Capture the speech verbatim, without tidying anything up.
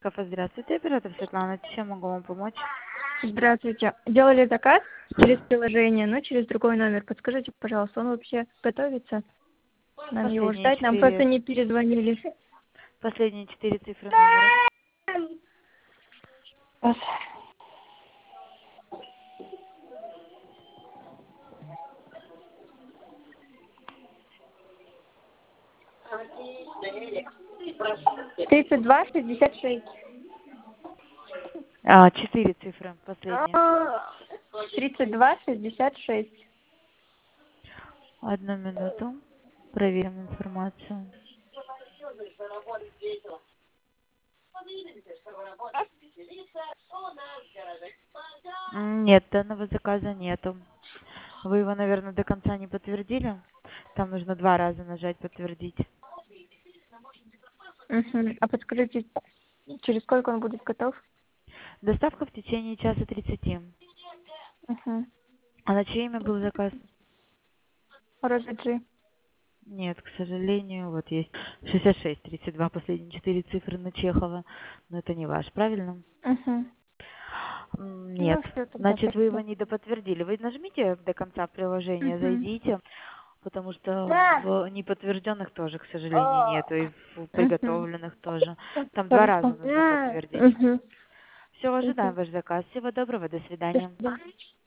Кафе, здравствуйте, оператор Светлана, чем могу вам помочь? Здравствуйте. Делали заказ через приложение, но через другой номер. Подскажите, пожалуйста, он вообще готовится? Нам его Последние ждать? Нам просто четыре, не перезвонили. последние четыре цифры номера. Вот. тридцать два шестьдесят шесть. А, четыре цифры, последние. тридцать два шестьдесят шесть. Одну минуту, проверим информацию. М, Нет, данного заказа нету. Вы его, наверное, до конца не подтвердили? Там нужно два раза нажать «Подтвердить». Мгм. А подскажите, через сколько он будет готов? Доставка в течение часа тридцати. Угу. А на чье имя был заказ? Роза Джи. Нет, к сожалению, вот есть шестьдесят шесть тридцать два, последние четыре цифры на Чехова. Но это не ваш, правильно? Угу. М, Нет, Ну, все, тогда значит, вы его спасибо. не доподтвердили. Вы нажмите до конца приложения, Угу. зайдите, потому что в неподтвержденных тоже, к сожалению, нету, и в Угу. приготовленных тоже. Там два раза Хорошо. нужно подтвердить. Угу. Все, ожидаем Спасибо. ваш заказ. Всего доброго, до До свидания. свидания.